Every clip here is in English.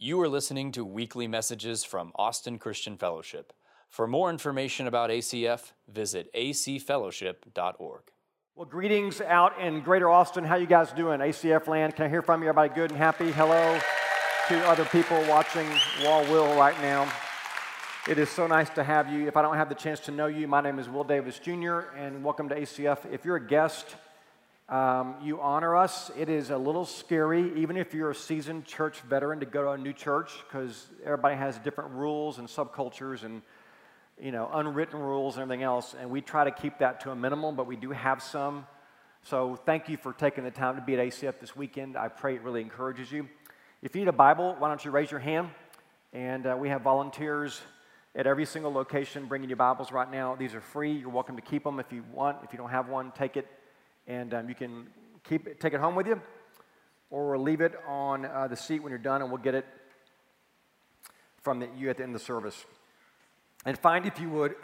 You are listening to weekly messages from Austin Christian Fellowship. For more information about ACF, visit acfellowship.org. Well, greetings out in Greater Austin. How you guys doing? ACF land, can I hear from you? Everybody good and happy? Hello to other people watching Wall Will right now. It is so nice to have you. If I don't have the chance to know you, my name is Will Davis Jr., and welcome to ACF. If you're a guest, you honor us. It is a little scary, even if you're a seasoned church veteran, to go to a new church, because everybody has different rules and subcultures and unwritten rules and everything else, and we try to keep that to a minimum, but we do have some. So thank you for taking the time to be at ACF this weekend. I pray it really encourages you. If you need a Bible, why don't you raise your hand? And we have volunteers at every single location bringing you Bibles right now. These are free. You're welcome to keep them if you want. If you don't have one, take it, and you can take it home with you, or leave it on the seat when you're done, and we'll get it from you at the end of the service. And find, if you would,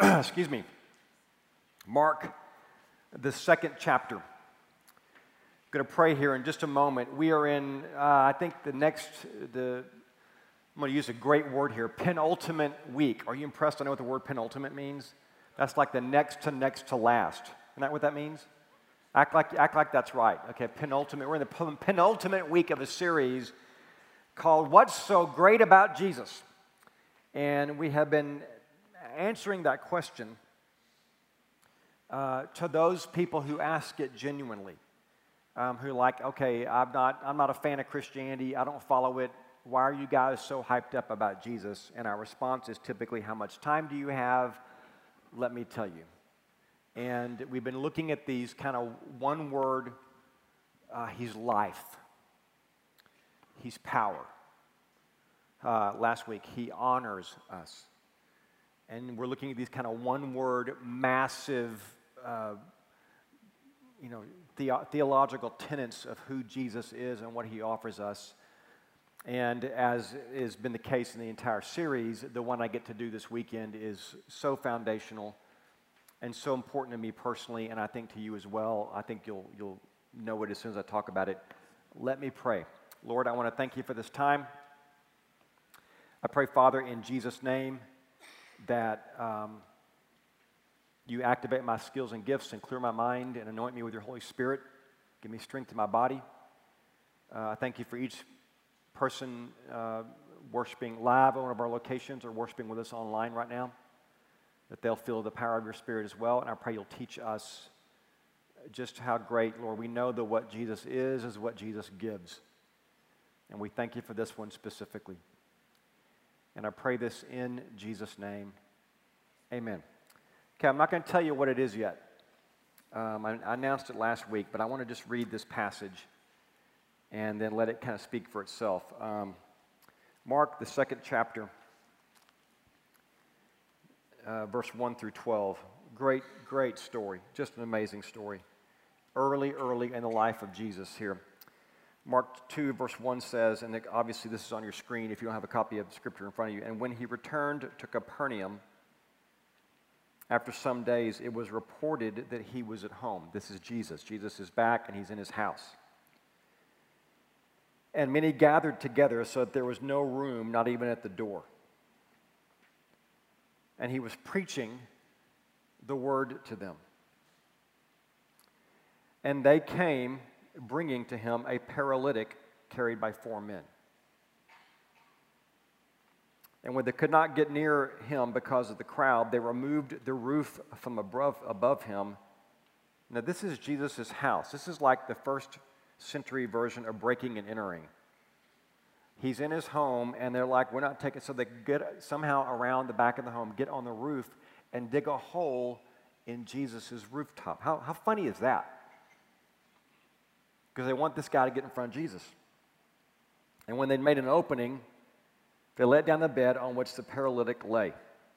Mark, the second chapter. I'm going to pray here in just a moment. We are in, I think, I'm going to use a great word here, penultimate week. Are you impressed? I know what the word penultimate means. That's like the next to last. Isn't that what that means? Act like that's right. Okay, penultimate. We're in the penultimate week of a series called What's So Great About Jesus? And we have been answering that question to those people who ask it genuinely, who are like, okay, I'm not a fan of Christianity. I don't follow it. Why are you guys so hyped up about Jesus? And our response is typically, how much time do you have? Let me tell you. And we've been looking at these kind of one word. He's life. He's power. Last week, he honors us. And we're looking at these kind of one-word, massive, theological tenets of who Jesus is and what he offers us. And as has been the case in the entire series, the one I get to do this weekend is so foundational and so important to me personally, and I think to you as well. I think you'll know it as soon as I talk about it. Let me pray. Lord, I want to thank you for this time. I pray, Father, in Jesus' name, that you activate my skills and gifts and clear my mind and anoint me with your Holy Spirit. Give me strength in my body. I thank you for each person worshiping live at one of our locations or worshiping with us online right now, that they'll feel the power of your Spirit as well. And I pray you'll teach us just how great, Lord, we know that what Jesus is what Jesus gives. And we thank you for this one specifically. And I pray this in Jesus' name. Amen. Okay, I'm not going to tell you what it is yet. I announced it last week, but I want to just read this passage and then let it kind of speak for itself. Mark, the second chapter, verse 1 through 12. Great story. Just an amazing story. Early in the life of Jesus here. Mark 2, verse 1 says, and obviously this is on your screen if you don't have a copy of the scripture in front of you, and when he returned to Capernaum, after some days, it was reported that he was at home. This is Jesus. Jesus is back and he's in his house. And many gathered together so that there was no room, not even at the door. And he was preaching the word to them. And they came, bringing to him a paralytic carried by 4 men. And when they could not get near him because of the crowd, they removed the roof from above him. Now, this is Jesus' house. This is like the first century version of breaking and entering. He's in his home, and they're like, we're not taking, so they get somehow around the back of the home, get on the roof, and dig a hole in Jesus' rooftop. How funny is that? Because they want this guy to get in front of Jesus. And when they'd made an opening, they let down the bed on which the paralytic lay.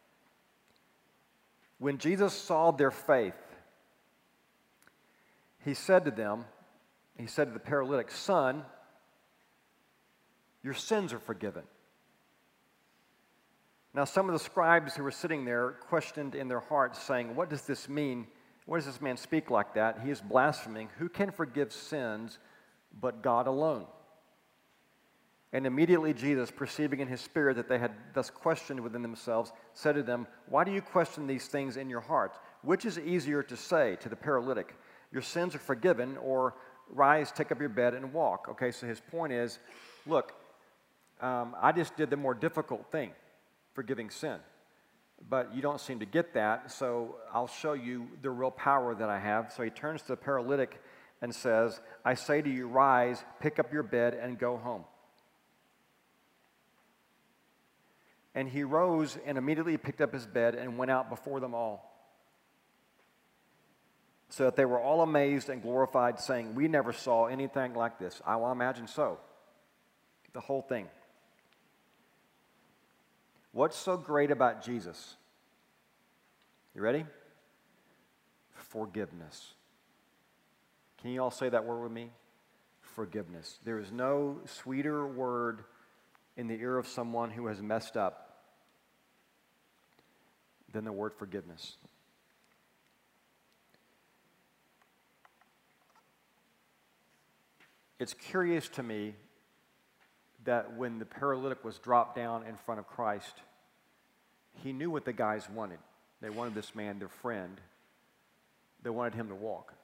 When Jesus saw their faith, he said to the paralytic, "Son, your sins are forgiven." Now some of the scribes who were sitting there questioned in their hearts, saying, "What does this mean? Why does this man speak like that? He is blaspheming. Who can forgive sins but God alone?" And immediately Jesus, perceiving in his spirit that they had thus questioned within themselves, said to them, "Why do you question these things in your hearts? Which is easier to say to the paralytic, 'Your sins are forgiven,' or 'Rise, take up your bed and walk'?" Okay, so his point is, look, I just did the more difficult thing, forgiving sin. But you don't seem to get that, so I'll show you the real power that I have. So he turns to the paralytic and says, "I say to you, rise, pick up your bed, and go home." And he rose and immediately picked up his bed and went out before them all, so that they were all amazed and glorified, saying, "We never saw anything like this." I will imagine so. The whole thing. What's so great about Jesus? You ready? Forgiveness. Can you all say that word with me? Forgiveness. There is no sweeter word in the ear of someone who has messed up than the word forgiveness. It's curious to me that when the paralytic was dropped down in front of Christ, he knew what the guys wanted. They wanted this man, their friend. They wanted him to walk.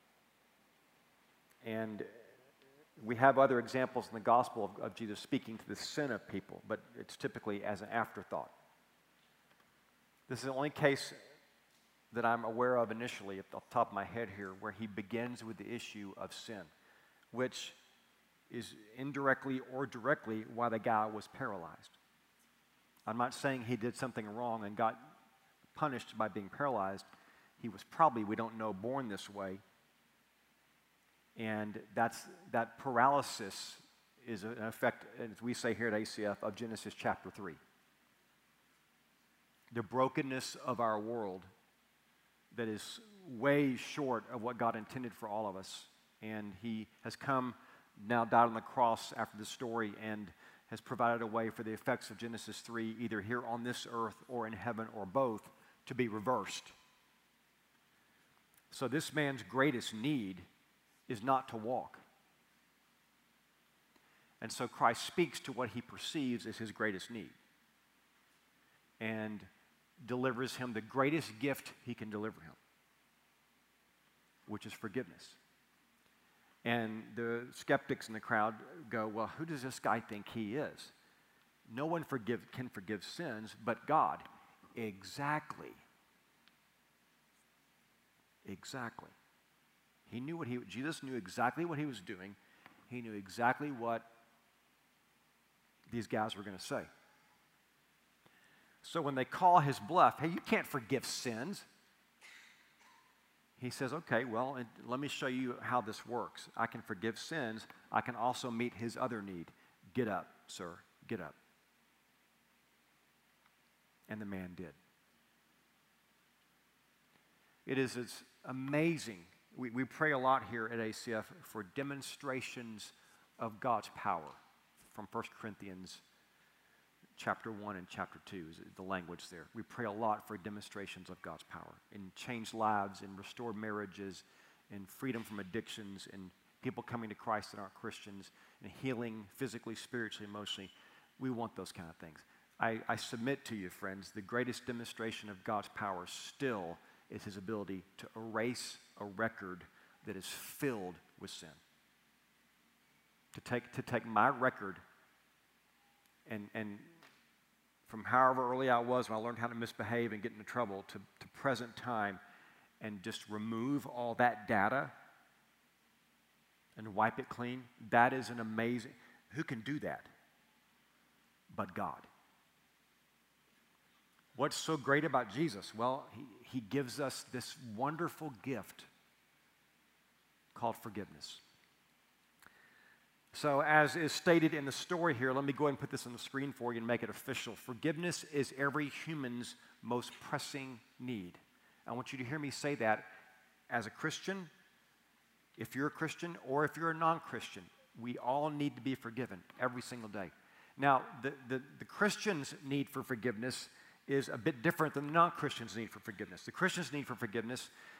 And we have other examples in the gospel of Jesus speaking to the sin of people, but it's typically as an afterthought. This is the only case that I'm aware of initially, at the top of my head here, where he begins with the issue of sin, which is indirectly or directly why the guy was paralyzed. I'm not saying he did something wrong and got punished by being paralyzed. He was probably, we don't know, born this way. And that paralysis is an effect, as we say here at ACF, of Genesis chapter 3. The brokenness of our world that is way short of what God intended for all of us. And he has come, now died on the cross after the story, and has provided a way for the effects of Genesis 3, either here on this earth or in heaven or both, to be reversed. So this man's greatest need is not to walk. And so Christ speaks to what he perceives as his greatest need and delivers him the greatest gift he can deliver him, which is forgiveness. And the skeptics in the crowd go, "Well, who does this guy think he is? No one can forgive sins but God." Exactly. Exactly. Jesus knew exactly what he was doing. He knew exactly what these guys were going to say. So when they call his bluff, "Hey, you can't forgive sins," he says, "Okay, well, let me show you how this works. I can forgive sins. I can also meet his other need. Get up, sir, get up." And the man did. It's amazing. We pray a lot here at ACF for demonstrations of God's power from 1 Corinthians chapter 1 and chapter 2 is the language there. We pray a lot for demonstrations of God's power in changed lives, in restored marriages, in freedom from addictions, in people coming to Christ that aren't Christians, in healing physically, spiritually, emotionally. We want those kind of things. I submit to you, friends, the greatest demonstration of God's power still is his ability to erase a record that is filled with sin. To take my record and from however early I was when I learned how to misbehave and get into trouble to present time, and just remove all that data and wipe it clean. That is an amazing, who can do that but God? What's so great about Jesus? Well, he gives us this wonderful gift called forgiveness. So as is stated in the story here, let me go ahead and put this on the screen for you and make it official. Forgiveness is every human's most pressing need. I want you to hear me say that as a Christian, if you're a Christian or if you're a non-Christian, we all need to be forgiven every single day. Now, the Christian's need for forgiveness is a bit different than the non-Christian's need for forgiveness. The Christian's need for forgiveness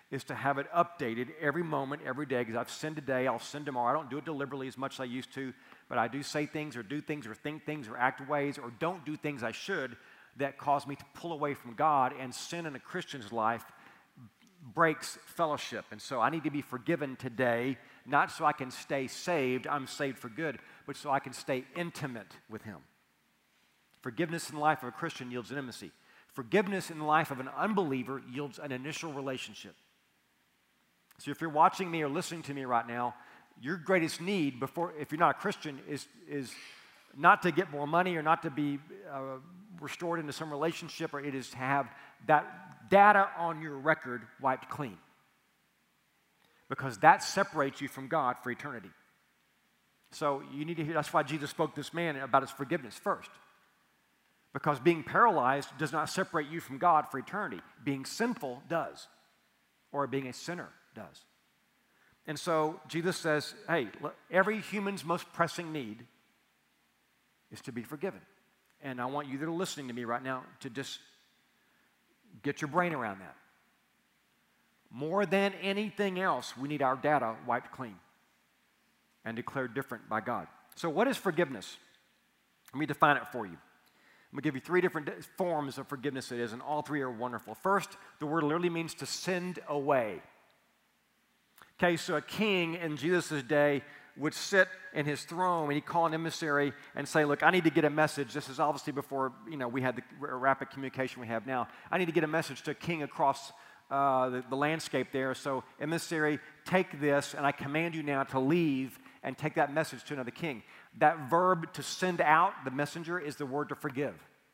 is to have it updated every moment, every day, because I've sinned today, I'll sin tomorrow. I don't do it deliberately as much as I used to, but I do say things or do things or think things or act ways or don't do things I should that cause me to pull away from God, and sin in a Christian's life breaks fellowship. And so I need to be forgiven today, not so I can stay saved, I'm saved for good, but so I can stay intimate with Him. Forgiveness in the life of a Christian yields intimacy. Forgiveness in the life of an unbeliever yields an initial relationship. So if you're watching me or listening to me right now, your greatest need if you're not a Christian, is not to get more money or not to be restored into some relationship, or it is to have that data on your record wiped clean. Because that separates you from God for eternity. So you need to hear, that's why Jesus spoke to this man about his forgiveness first. Because being paralyzed does not separate you from God for eternity. Being sinful does, or being a sinner does. And so Jesus says, hey, every human's most pressing need is to be forgiven. And I want you that are listening to me right now to just get your brain around that. More than anything else, we need our data wiped clean and declared different by God. So what is forgiveness? Let me define it for you. I'm going to give you 3 different forms of forgiveness it is, and all 3 are wonderful. First, the word literally means to send away. Okay, so a king in Jesus' day would sit in his throne and he'd call an emissary and say, look, I need to get a message. This is obviously before, we had the rapid communication we have now. I need to get a message to a king across the landscape there. So emissary, take this, and I command you now to leave and take that message to another king. That verb to send out, the messenger, is the word to forgive.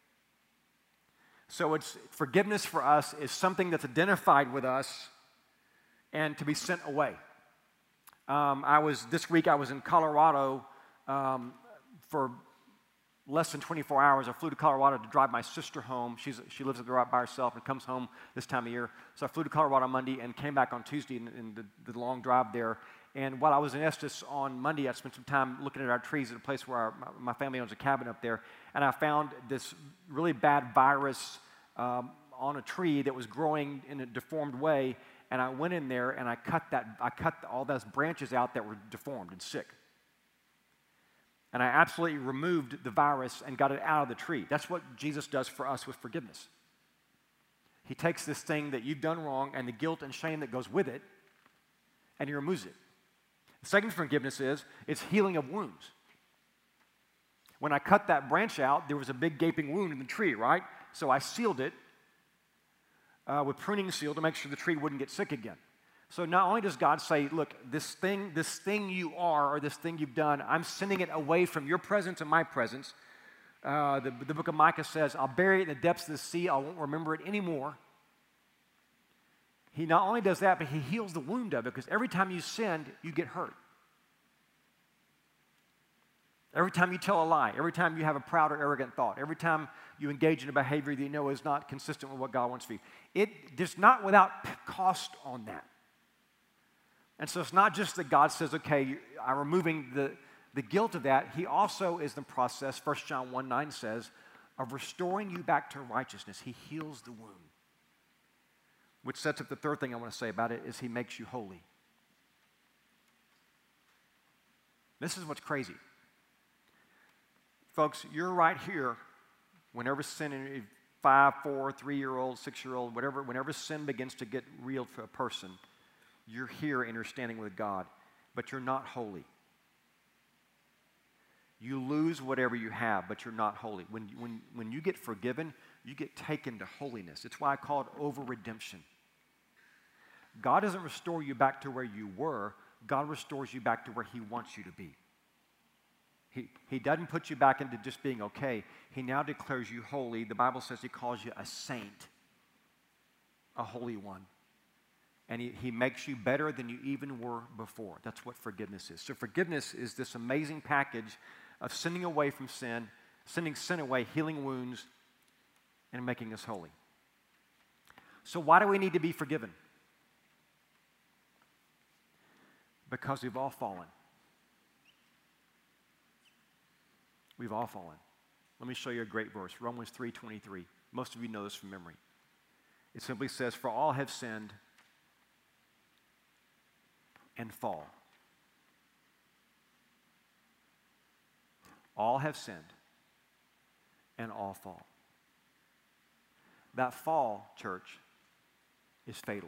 So it's forgiveness for us is something that's identified with us and to be sent away. This week I was in Colorado for less than 24 hours. I flew to Colorado to drive my sister home. She lives right by herself and comes home this time of year. So I flew to Colorado on Monday and came back on Tuesday in the long drive there. And while I was in Estes on Monday, I spent some time looking at our trees at a place where my family owns a cabin up there. And I found this really bad virus on a tree that was growing in a deformed way. And I went in there and I cut all those branches out that were deformed and sick. And I absolutely removed the virus and got it out of the tree. That's what Jesus does for us with forgiveness. He takes this thing that you've done wrong and the guilt and shame that goes with it, and He removes it. The second forgiveness it's healing of wounds. When I cut that branch out, there was a big gaping wound in the tree, right? So I sealed it with pruning seal to make sure the tree wouldn't get sick again. So not only does God say, look, this thing you are, or this thing you've done, I'm sending it away from your presence and my presence. The book of Micah says, I'll bury it in the depths of the sea. I won't remember it anymore. He not only does that, but He heals the wound of it, because every time you sin, you get hurt. Every time you tell a lie, every time you have a proud or arrogant thought, every time you engage in a behavior that you know is not consistent with what God wants for you, there's not without cost on that. And so it's not just that God says, okay, I'm removing the guilt of that. He also is in the process, 1 John 1:9 says, of restoring you back to righteousness. He heals the wound. Which sets up the third thing I want to say about it, is He makes you holy. This is what's crazy. Folks, you're right here whenever sin in 5, 4, 3-year-old, 6-year-old, whatever, whenever sin begins to get real for a person, you're here and you're standing with God, but you're not holy. You lose whatever you have, but you're not holy. When you get forgiven, you get taken to holiness. It's why I call it over-redemption. God doesn't restore you back to where you were. God restores you back to where He wants you to be. He doesn't put you back into just being okay. He now declares you holy. The Bible says He calls you a saint, a holy one. And he makes you better than you even were before. That's what forgiveness is. So forgiveness is this amazing package of sending away from sin, sending sin away, healing wounds, and making us holy. So why do we need to be forgiven? Because we've all fallen. We've all fallen. Let me show you a great verse, Romans 3:23. Most of you know this from memory. It simply says, for all have sinned and fall. All have sinned and all fall. That fall, church, is fatal.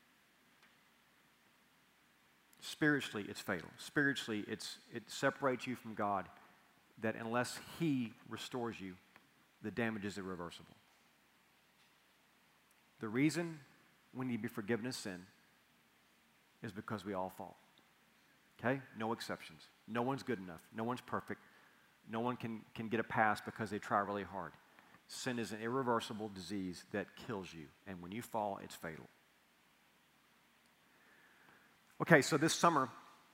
Spiritually, it's fatal. Spiritually, it separates you from God, that unless He restores you, the damage is irreversible. The reason we need to be forgiven of sin is because we all fall. Okay? No exceptions. No one's good enough. No one's perfect. No one can get a pass because they try really hard. Sin is an irreversible disease that kills you, and when you fall, it's fatal. Okay, so this summer,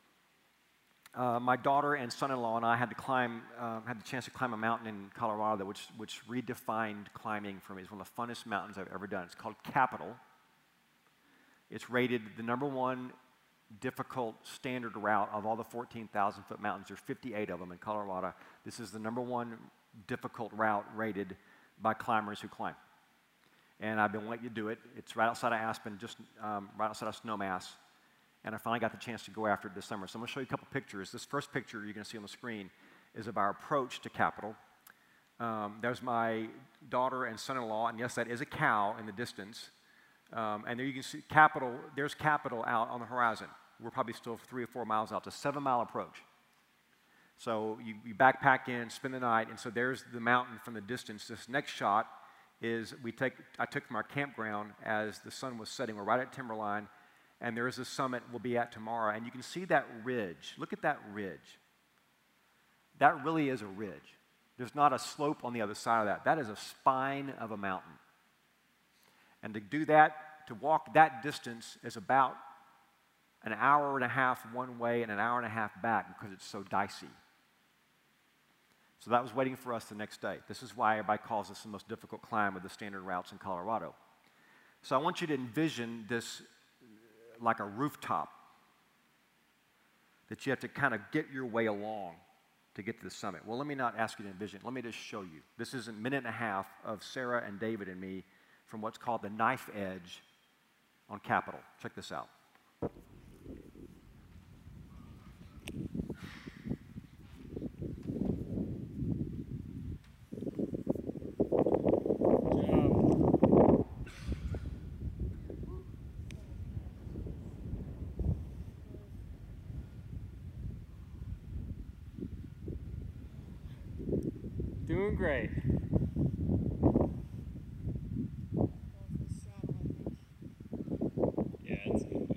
my daughter and son-in-law and I had the chance to climb a mountain in Colorado which redefined climbing for me. It's one of the funnest mountains I've ever done. It's called Capitol. It's rated the #1 difficult standard route of all the 14,000-foot mountains. There's 58 of them in Colorado. This is the #1 difficult route rated by climbers who climb. And I've been wanting to do it. It's right outside of Aspen, just right outside of Snowmass. And I finally got the chance to go after it this summer. So I'm going to show you a couple pictures. This first picture you're going to see on the screen is of our approach to Capitol. There's my daughter and son-in-law, and yes, that is a cow in the distance. And there you can see Capitol. There's Capitol out on the horizon. We're probably still 3 or 4 miles out. It's a 7-mile approach. So you backpack in, spend the night, and so there's the mountain from the distance. This next shot is I took from our campground as the sun was setting. We're right at Timberline, and there is a summit we'll be at tomorrow. And you can see that ridge. Look at that ridge. That really is a ridge. There's not a slope on the other side of that. That is a spine of a mountain. And to do that, to walk that distance is about an hour and a half one way and an hour and a half back because it's so dicey. So that was waiting for us the next day. This is why everybody calls this the most difficult climb of the standard routes in Colorado. So I want you to envision this like a rooftop that you have to kind of get your way along to get to the summit. Well, let me not ask you to envision. Let me just show you. This is a minute and a half of Sarah and David and me from what's called the Knife Edge on Capitol. Check this out. Doing great. Yeah, it's good.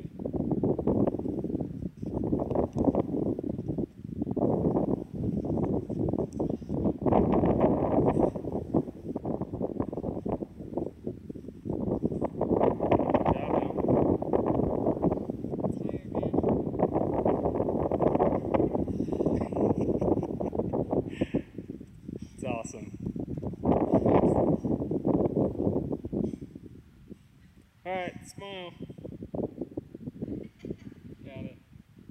It's awesome. All right, smile. Got it.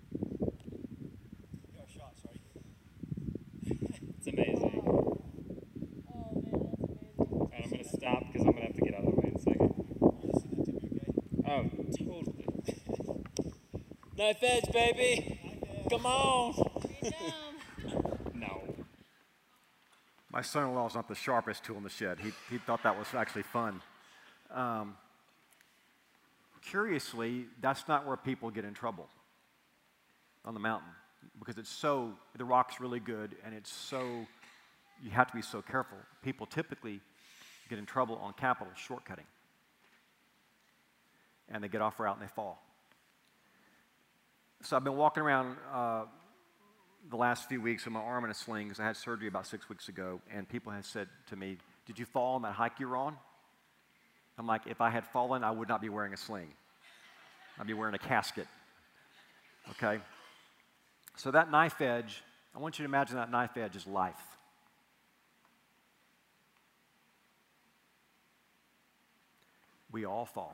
Got a shot, sorry. It's amazing. Oh man, that's amazing. All right, I'm going to stop because I'm going to have to get out of the way in a second. Oh, totally. Knife edge, baby. Come on. Way down. No. My son-in-law is not the sharpest tool in the shed. He thought that was actually fun. Curiously, that's not where people get in trouble on the mountain because the rock's really good and you have to be so careful. People typically get in trouble on Capitol shortcutting. And they get off route and they fall. So I've been walking around the last few weeks with my arm in a sling because I had surgery about 6 weeks ago, and people have said to me, "Did you fall on that hike you were on?" I'm like, if I had fallen, I would not be wearing a sling. I'd be wearing a casket. Okay? So that knife edge, I want you to imagine that knife edge is life. We all fall.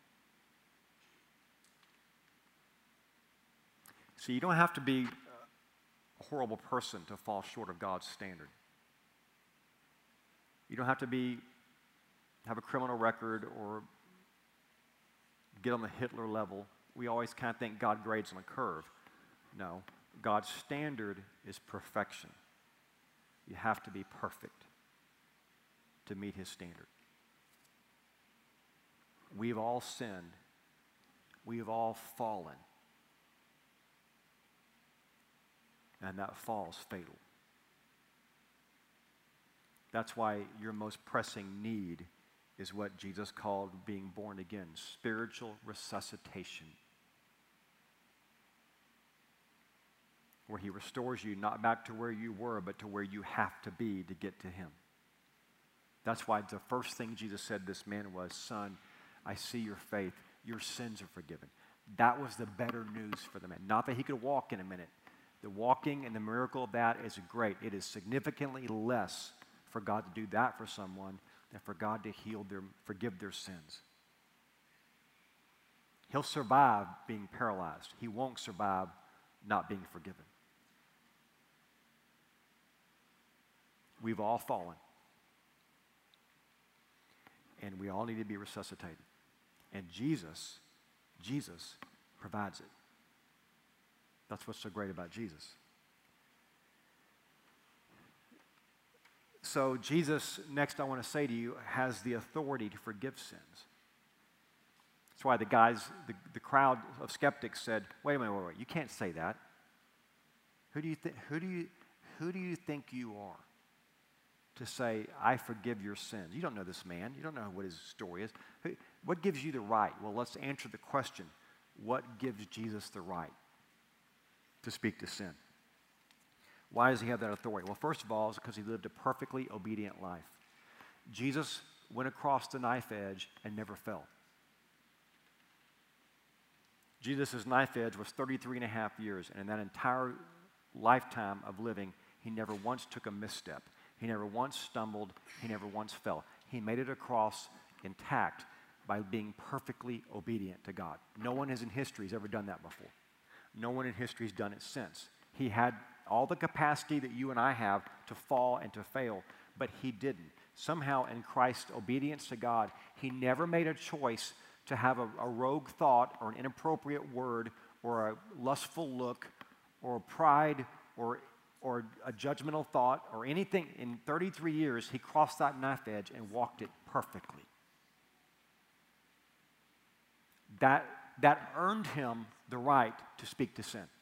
So you don't have to be a horrible person to fall short of God's standard. You don't have to have a criminal record or get on the Hitler level we always kind of think God grades on a curve. No, God's standard is perfection. You have to be perfect to meet his standard. We've all sinned. We have all fallen. And that fall is fatal. That's why your most pressing need is what Jesus called being born again, spiritual resuscitation, where he restores you not back to where you were, but to where you have to be to get to him. That's why the first thing Jesus said to this man was, son, I see your faith. Your sins are forgiven. That was the better news for the man. Not that he could walk in a minute. The walking and the miracle of that is great. It is significantly less for God to do that for someone than for God to forgive their sins. He'll survive being paralyzed. He won't survive not being forgiven. We've all fallen. And we all need to be resuscitated. And Jesus provides it. That's what's so great about Jesus. So Jesus, next I want to say to you, has the authority to forgive sins. That's why the crowd of skeptics said, wait, you can't say that. Who do you think you are to say, I forgive your sins? You don't know this man. You don't know what his story is. What gives you the right? Well, let's answer the question. What gives Jesus the right to speak to sin? Why does he have that authority? Well, first of all, it's because he lived a perfectly obedient life. Jesus went across the knife edge and never fell. Jesus' knife edge was 33 and a half years, and in that entire lifetime of living, he never once took a misstep. He never once stumbled. He never once fell. He made it across intact by being perfectly obedient to God. No one in history has ever done that before. No one in history has done it since. He had all the capacity that you and I have to fall and to fail, but he didn't. Somehow in Christ's obedience to God, he never made a choice to have a rogue thought or an inappropriate word or a lustful look or pride or a judgmental thought or anything. In 33 years, he crossed that knife edge and walked it perfectly. That earned him the right to speak to sin.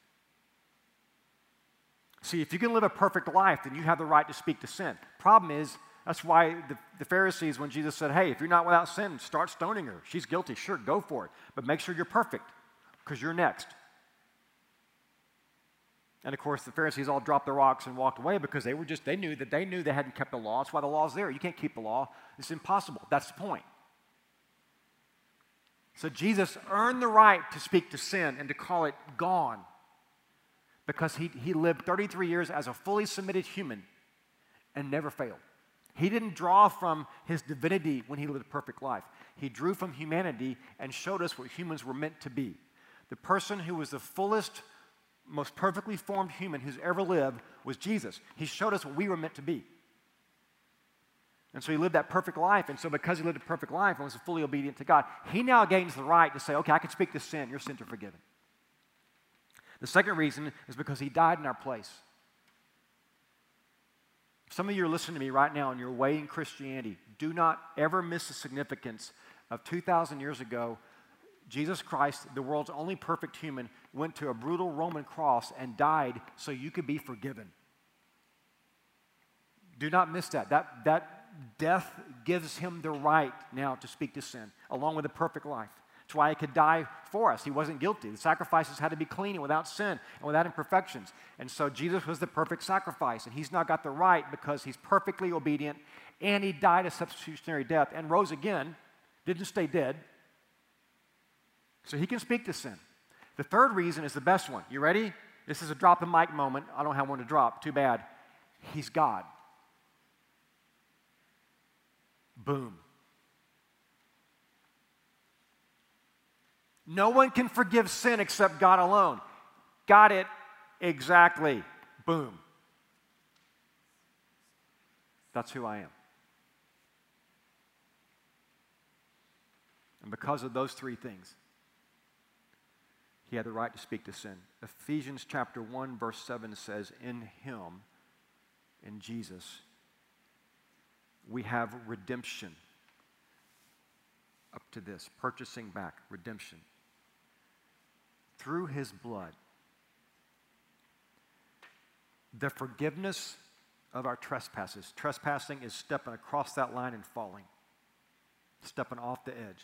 See, if you can live a perfect life, then you have the right to speak to sin. Problem is, that's why the Pharisees, when Jesus said, hey, if you're not without sin, start stoning her. She's guilty. Sure, go for it. But make sure you're perfect, because you're next. And of course, the Pharisees all dropped their rocks and walked away because they knew they hadn't kept the law. That's why the law's there. You can't keep the law. It's impossible. That's the point. So Jesus earned the right to speak to sin and to call it gone because he lived 33 years as a fully submitted human and never failed. He didn't draw from his divinity when he lived a perfect life. He drew from humanity and showed us what humans were meant to be. The person who was the fullest, most perfectly formed human who's ever lived was Jesus. He showed us what we were meant to be. And so he lived that perfect life. And so because he lived a perfect life and was fully obedient to God, he now gains the right to say, okay, I can speak to sin. Your sins are forgiven. The second reason is because he died in our place. Some of you are listening to me right now and you're weighing Christianity. Do not ever miss the significance of 2,000 years ago, Jesus Christ, the world's only perfect human, went to a brutal Roman cross and died so you could be forgiven. Do not miss that. That death gives him the right now to speak to sin, along with a perfect life. That's why he could die for us. He wasn't guilty. The sacrifices had to be clean and without sin and without imperfections. And so Jesus was the perfect sacrifice, and he's now got the right because he's perfectly obedient, and he died a substitutionary death and rose again, didn't stay dead. So he can speak to sin. The third reason is the best one. You ready? This is a drop the mic moment. I don't have one to drop. Too bad. He's God. Boom. No one can forgive sin except God alone. Got it? Exactly. Boom. That's who I am. And because of those three things, He had the right to speak to sin. Ephesians chapter 1, verse 7 says, in him, in Jesus, we have redemption. Up to this, purchasing back, redemption. Through his blood. The forgiveness of our trespasses. Trespassing is stepping across that line and falling. Stepping off the edge.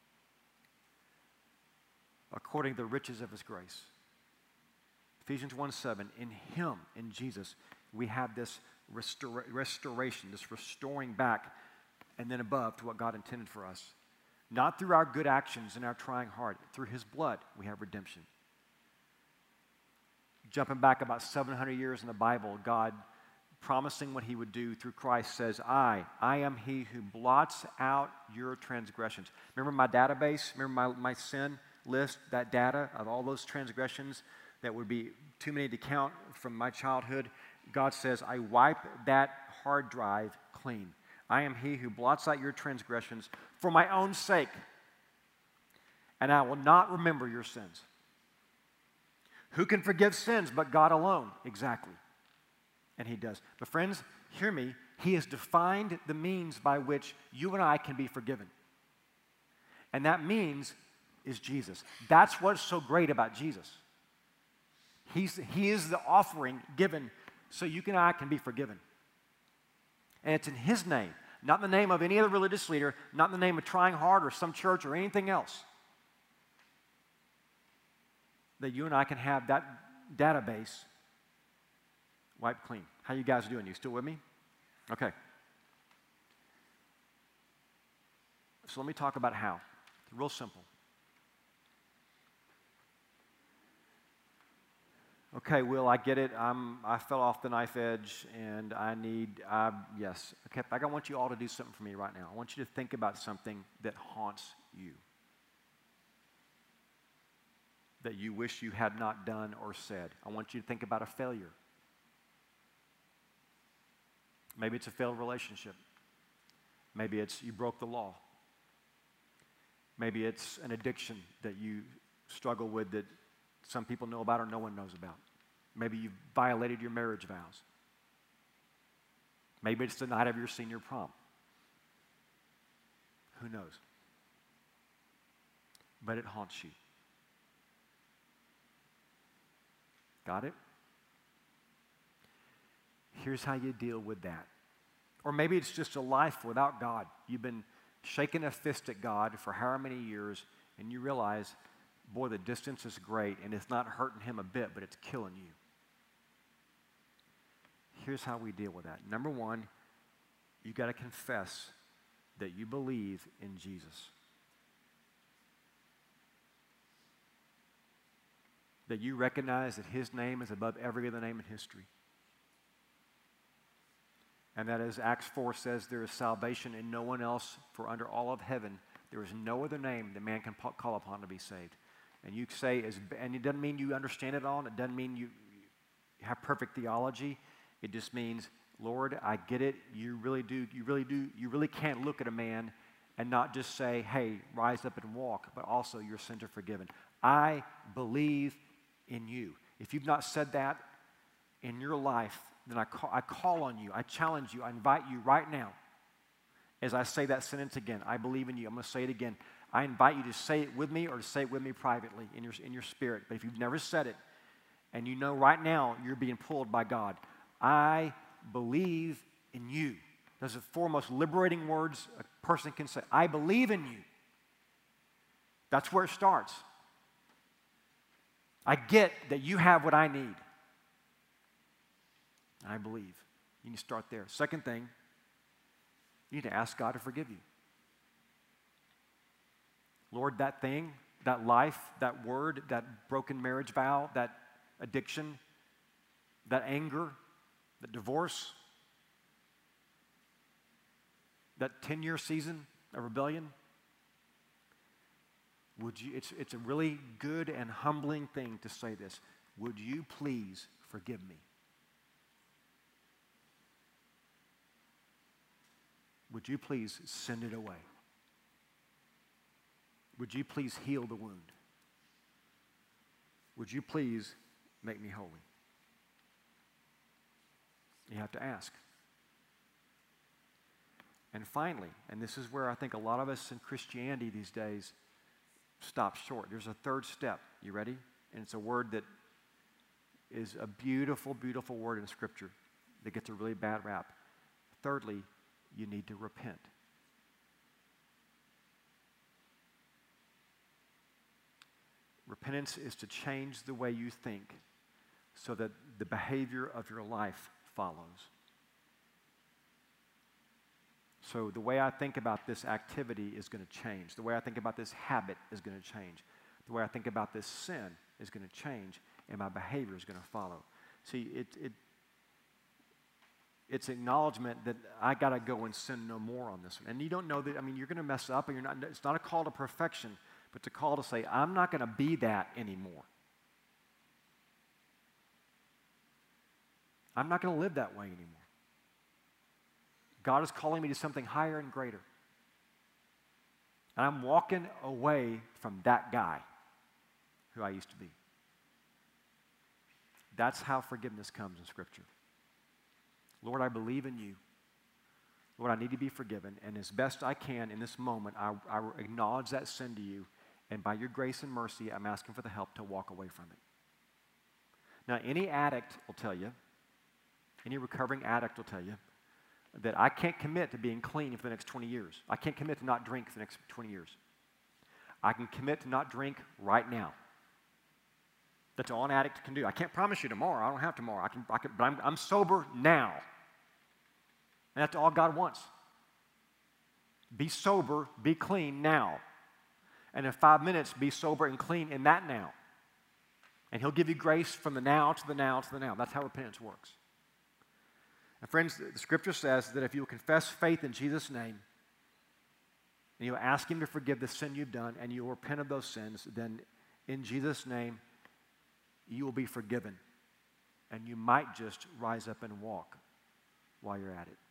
According to the riches of his grace. Ephesians 1:7, in him, in Jesus, we have this restoration, this restoring back, and then above to what God intended for us. Not through our good actions and our trying hard. Through his blood, we have redemption. Jumping back about 700 years in the Bible, God promising what he would do through Christ says, I am he who blots out your transgressions. Remember my database? Remember my sin list, that data of all those transgressions that would be too many to count from my childhood? God says, I wipe that hard drive clean. I am he who blots out your transgressions for my own sake, and I will not remember your sins. Who can forgive sins but God alone? Exactly. And he does. But friends, hear me. He has defined the means by which you and I can be forgiven. And that means is Jesus. That's what's so great about Jesus. He is the offering given so you and I can be forgiven. And it's in his name, not in the name of any other religious leader, not in the name of trying hard or some church or anything else, that you and I can have that database wiped clean. How you guys doing? You still with me? Okay. So let me talk about how. It's real simple. Okay, Will, I get it. I fell off the knife edge, and yes. Okay, I want you all to do something for me right now. I want you to think about something that haunts you, that you wish you had not done or said. I want you to think about a failure. Maybe it's a failed relationship. Maybe it's you broke the law. Maybe it's an addiction that you struggle with that some people know about or no one knows about. Maybe you've violated your marriage vows. Maybe it's the night of your senior prom. Who knows? But it haunts you. Got it? Here's how you deal with that. Or maybe it's just a life without God. You've been shaking a fist at God for however many years, and you realize, boy, the distance is great, and it's not hurting him a bit, but it's killing you. Here's how we deal with that. Number one, you got to confess that you believe in Jesus. That you recognize that his name is above every other name in history. And that, as Acts 4 says, there is salvation in no one else, for under all of heaven there is no other name that man can call upon to be saved. And you say, and it doesn't mean you understand it all, and it doesn't mean you have perfect theology. It just means, Lord, I get it. You really do. You really can't look at a man and not just say, hey, rise up and walk, but also your sins are forgiven. I believe in you. If you've not said that in your life, then I call on you. I challenge you. I invite you right now, as I say that sentence again, I believe in you. I'm going to say it again. I invite you to say it with me or to say it with me privately in your spirit. But if you've never said it and you know right now you're being pulled by God, I believe in you. Those are the four most liberating words a person can say. I believe in you. That's where it starts. I get that you have what I need. I believe. You need to start there. Second thing, you need to ask God to forgive you. Lord, that thing, that life, that word, that broken marriage vow, that addiction, that anger, that divorce, that 10-year season of rebellion, it's a really good and humbling thing to say this. Would you please forgive me? Would you please send it away? Would you please heal the wound? would you please make me holy? You have to ask. And finally, and this is where I think a lot of us in Christianity these days stop short. There's a third step. You ready? And it's a word that is a beautiful, beautiful word in Scripture that gets a really bad rap. Thirdly, you need to repent. Repentance is to change the way you think so that the behavior of your life follows. So the way I think about this activity is going to change. The way I think about this habit is going to change. The way I think about this sin is going to change, and my behavior is going to follow. See, it's acknowledgement that I got to go and sin no more on this one. And you don't know that, you're going to mess up, and it's not a call to perfection, but it's a call to say, I'm not going to be that anymore. I'm not going to live that way anymore. God is calling me to something higher and greater. And I'm walking away from that guy who I used to be. That's how forgiveness comes in Scripture. Lord, I believe in you. Lord, I need to be forgiven. And as best I can in this moment, I acknowledge that sin to you. And by your grace and mercy, I'm asking for the help to walk away from it. Now, any addict will tell you, any recovering addict will tell you, that I can't commit to being clean for the next 20 years. I can't commit to not drink for the next 20 years. I can commit to not drink right now. That's all an addict can do. I can't promise you tomorrow. I don't have tomorrow. But I'm sober now. And that's all God wants. Be sober, be clean now. And in 5 minutes, be sober and clean in that now. And He'll give you grace from the now to the now to the now. That's how repentance works. And friends, the Scripture says that if you will confess faith in Jesus' name, and you'll ask Him to forgive the sin you've done, and you'll repent of those sins, then in Jesus' name, you will be forgiven. And you might just rise up and walk while you're at it.